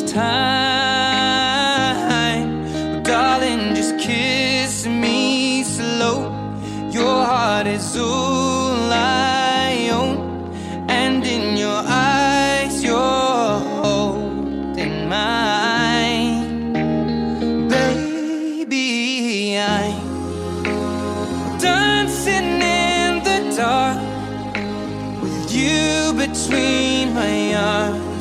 time. But darling, just kiss me slow. Your heart is all I own, and in your eyes you're holding mine. Baby, I'm dancing in the dark with you between my arms.